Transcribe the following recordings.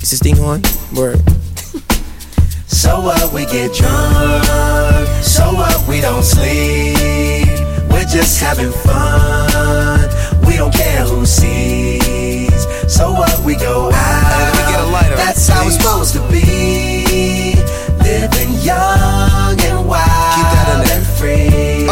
Is this thing on? Word. So what, we get drunk. So what, we don't sleep. We're just having fun. We don't care who sees. So what, we go out. Let me get a lighter. That's how it's supposed to be. Living young and wild and free.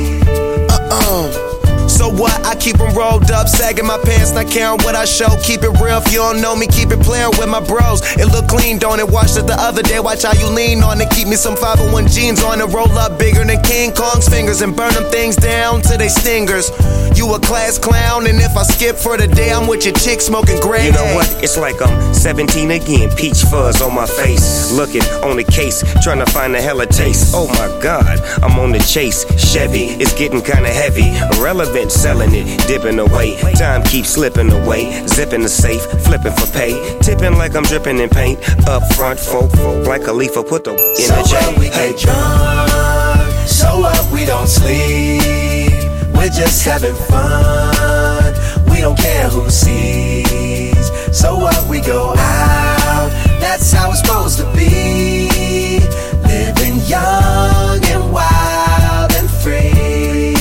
So what? I keep them rolled up, sagging my pants, not caring what I show. Keep it real, if you don't know me, keep it playing with my bros. It look clean, don't it? Watched it the other day, watch how you lean on it. Keep me some 501 jeans on it, roll up bigger than King Kong's fingers and burn them things down to they stingers. You a class clown, and if I skip for the day, I'm with your chick smoking gray. You know what? It's like I'm 17 again, peach fuzz on my face. Looking on the case, trying to find a hella taste. Oh my God, I'm on the chase. Chevy, it's getting kinda heavy. Irrelevant, selling it, dipping away. Time keeps slipping away. Zipping the safe, flipping for pay. Tipping like I'm dripping in paint. Up front, folk, like a leaf, put the in so the J. So we get drunk. So what, we don't sleep. We're just having fun. We don't care who sees. So what, we go out. That's how it's supposed to be. Living young and wild and free.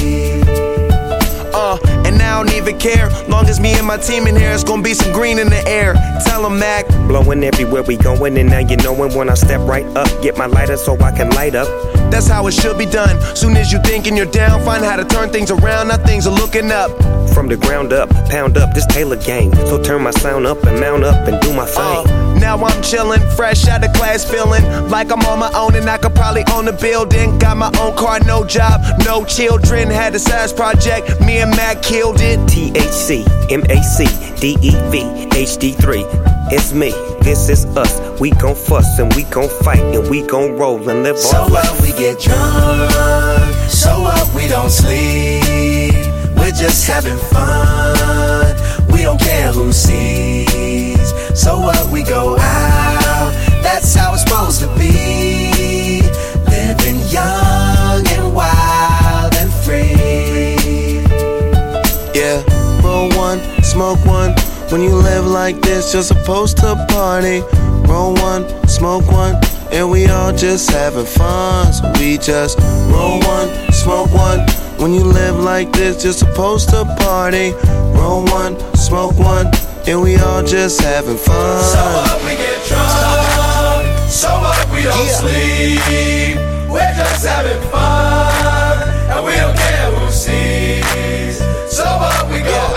And I don't even care. Long as me and my team in here, it's gonna be some green in the air. Tell 'em, Mac. Blowing everywhere we going, and now you knowin' when I step right up. Get my lighter so I can light up. That's how it should be done. Soon as you thinking you're down, find how to turn things around. Now things are looking up. From the ground up, pound up this Taylor gang. So turn my sound up and mount up and do my thing. Now I'm chillin', fresh out of class, feeling like I'm on my own and I could probably own a building. Got my own car, no job, no children. Had a size project, me and Mac killed it. THC, MAC, DEV, HD3. It's me, this is us. We gon' fuss and we gon' fight and we gon' roll and live our So life. what, we get drunk. So what, we don't sleep. We're just having fun. We don't care who sees. So what, we go out. That's how it's supposed to be. Living young and wild and free. Yeah, roll one, smoke one. When you live like this, you're supposed to party. Roll one, smoke one, and we all just having fun. So we just roll one, smoke one. When you live like this, you're supposed to party. Roll one, smoke one, and we all just having fun. So what, we get drunk. So what, we don't sleep. We're just having fun, and we don't care who sees. So what, we go